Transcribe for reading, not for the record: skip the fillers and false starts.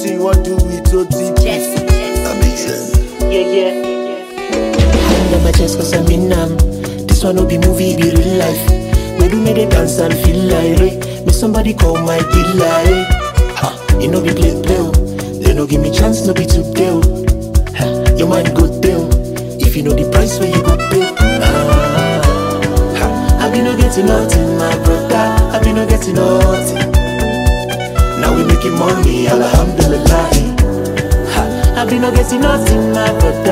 Anything you want to do with OTP. That makes sense. Yeah. Hand on my chest cause I'm in This one no be movie, be real life. We do me the dance and feel like me somebody call my killer. You know be play. They no give me chance, no be today. Your mind go tell. If you know the price where you go pay. I be no getting nothing, my brother. I be no getting nothing. Now we making money, alhamdulillah. I be no getting nothing, my brother.